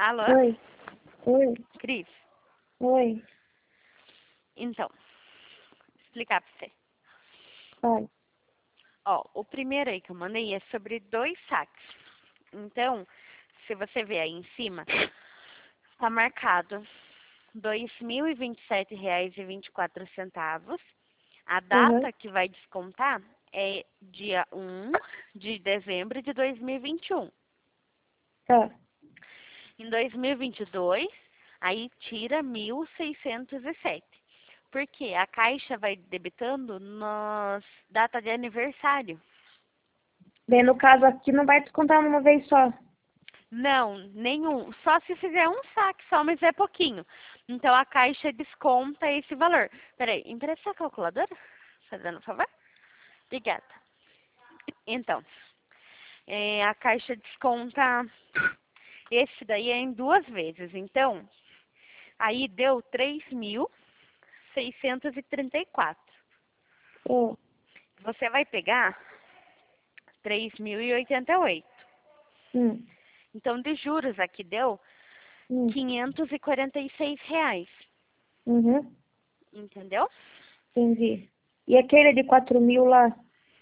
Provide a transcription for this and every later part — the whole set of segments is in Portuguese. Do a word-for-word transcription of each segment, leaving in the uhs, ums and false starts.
Alô? Oi. Oi. Cris? Oi. Então, vou explicar pra você. Vai. Ó, o primeiro aí que eu mandei é sobre dois saques. Então, se você ver aí em cima, tá marcado dois mil e vinte e sete reais e vinte e quatro centavos. A Uhum. data que vai descontar é dia um de dezembro de dois mil e vinte e um. Tá. Em dois mil e vinte e dois, aí tira mil seiscentos e sete. Porque a Caixa vai debitando nas data de aniversário. Daí, no caso aqui, não vai descontar numa vez só. Não, nenhum. Só se fizer um saque só, mas é pouquinho. Então a Caixa desconta esse valor. Peraí, empresta a calculadora? Tá dando um favor? Obrigada. Então, é, a Caixa desconta esse daí é em duas vezes. Então, aí deu três mil seiscentos e trinta e quatro. É. Você vai pegar três mil e oitenta e oito. Hum. Então, de juros aqui deu Hum. quinhentos e quarenta e seis reais. Uhum. Entendeu? Entendi. E aquele de quatro mil lá?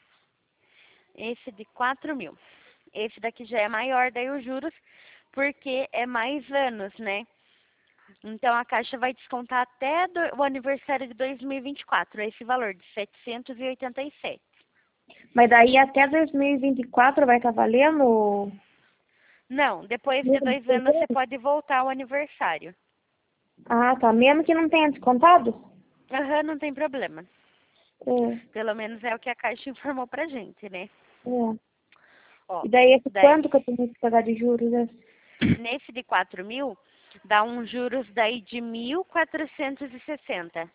Esse de quatro mil. Esse daqui já é maior, daí os juros, porque é mais anos, né? Então, a Caixa vai descontar até do, o aniversário de dois mil e vinte e quatro, esse valor de setecentos e oitenta e sete. Mas daí até dois mil e vinte e quatro vai estar valendo? Não, depois de Mesmo dois depois anos você dele? pode voltar ao aniversário. Ah, tá. Mesmo que não tenha descontado? Aham, não tem problema. É. Pelo menos é o que a Caixa informou pra gente, né? É. Ó, E daí, esse daí, quanto que eu tenho que pagar de juros? Né? nesse de quatro mil, dá uns juros daí de mil quatrocentos e sessenta.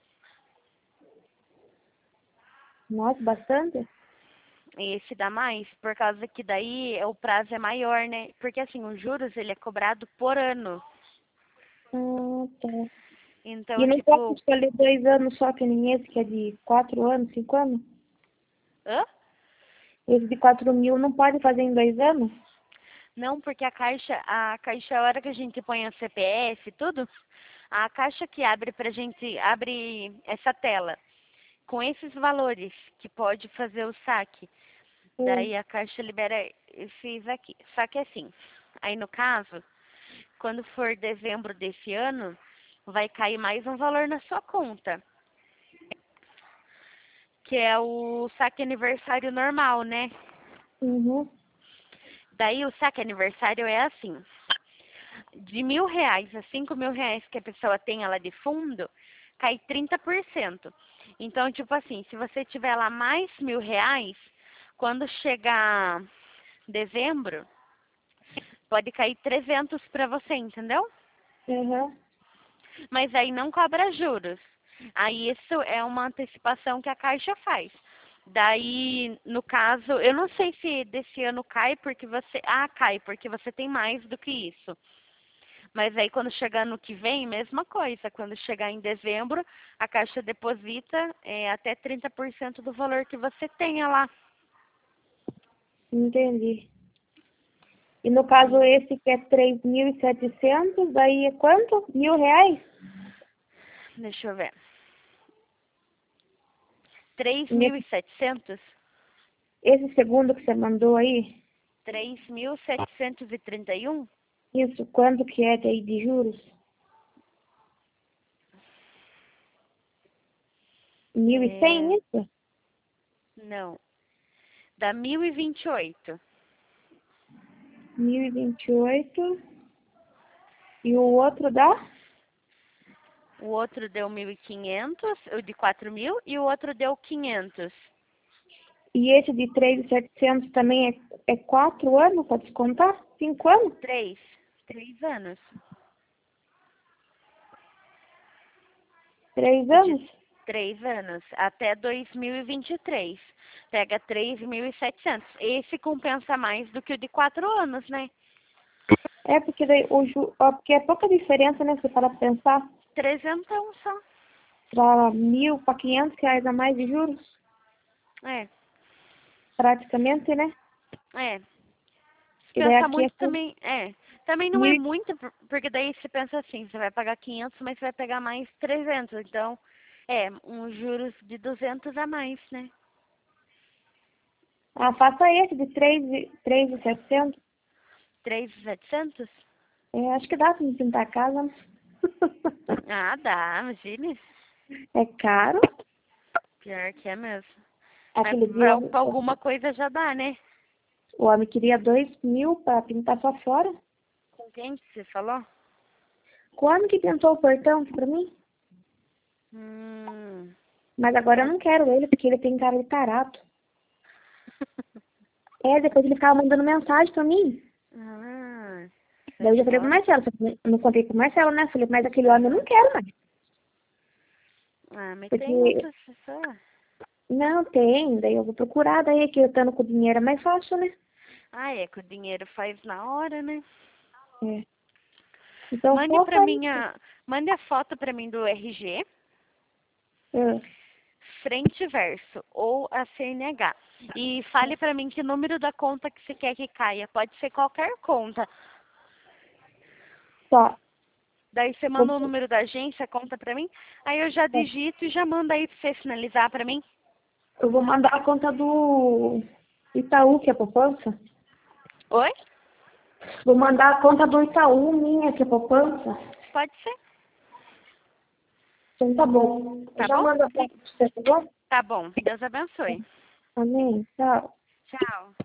Nossa, bastante? Esse dá mais, por causa que daí o prazo é maior, né? Porque assim, os juros ele é cobrado por ano. Ah, tá. E Então, não posso tipo, escolher dois anos só que nem esse, que é de quatro anos, cinco anos? hã? Esse de quatro mil não pode fazer em dois anos? Não, porque a caixa, a caixa, a hora que a gente põe o C P F e tudo, a caixa que abre pra gente, abre essa tela com esses valores que pode fazer o saque. Hum. Daí a caixa libera esses aqui. Só que assim, aí no caso, quando for dezembro desse ano, vai cair mais um valor na sua conta, que é o saque aniversário normal, né? Uhum. Daí o saque aniversário é assim, de mil reais a cinco mil reais que a pessoa tem lá de fundo, cai trinta por cento. Então, tipo assim, se você tiver lá mais mil reais, quando chegar dezembro, pode cair trezentos para você, entendeu? Uhum. Mas aí não cobra juros. Aí isso é uma antecipação que a Caixa faz. Daí, no caso, eu não sei se desse ano cai porque você. Ah, cai, porque você tem mais do que isso. Mas aí quando chegar no que vem, mesma coisa. Quando chegar em dezembro, a Caixa deposita é, até trinta por cento do valor que você tenha lá. Entendi. E no caso Hum, esse que é três mil e setecentos, daí é quanto? Mil reais? Deixa eu ver. três E mil e nesse- setecentos? Esse segundo que você mandou aí, três mil setecentos e trinta e um? isso, quanto que é daí de juros? Mil e É, cem isso? não. Dá mil e vinte e oito. Mil e vinte e oito. E o outro dá? O outro deu mil e quinhentos, o de quatro mil, e o outro deu quinhentos. E esse de três mil e setecentos também é, é quatro anos para descontar? Cinco anos? Três. Três anos. Três De anos? três anos. Até dois mil e vinte e três. Pega três mil e setecentos. Esse compensa mais do que o de quatro anos, né? É porque daí o ju... ó, porque é pouca diferença, né? Se para pensar, Trezentão só. para mil para quinhentos reais a mais de juros, É, praticamente, né? é. Se E daí pensar aqui é muito tudo. também, é. Também não é E, muito, por- porque daí você pensa assim, você vai pagar quinhentos, mas você vai pegar mais trezentos. Então, é, uns juros de duzentos a mais, né? ah, faça esse de três e três e setecentos. três mil e setecentos? É, acho que dá pra me pintar a casa. Né? Ah, dá, imagine. É caro. Pior que é mesmo. Mas Aquele dia pra, pra alguma coisa já dá, né? o homem queria dois mil pra pintar só fora. Com quem que você falou? O homem que pintou o portão aqui pra mim. Hum. Mas agora eu não quero ele, porque ele tem cara de tarado. É, depois ele ficava mandando mensagem pra mim. Ah, Daí eu já falei pro fora. Marcelo, só que eu não contei pro Marcelo, né? Falei, mas aquele homem eu não quero mais. Ah, mas tem Porque, outras pessoas. não tem, daí eu vou procurar, daí que eu estando com o dinheiro é mais fácil, né? Ah, é que o dinheiro faz na hora, né? É. Então, Mande pra foca mim isso. a, mande a foto pra mim do R G, É. frente e verso, ou a C N H. E fale pra mim que número da conta que você quer que caia. Pode ser qualquer conta. Só. Daí você manda o número da agência, conta pra mim. Aí eu já digito e já mando aí pra você finalizar pra mim. Eu vou mandar a conta do Itaú, que é poupança. Oi? Vou mandar a conta do Itaú, minha, que é poupança. Pode ser. Então tá bom. Eu Tá já bom? mando a conta pra você, tá bom? Tá bom. Deus abençoe. Amém. Tchau. Tchau.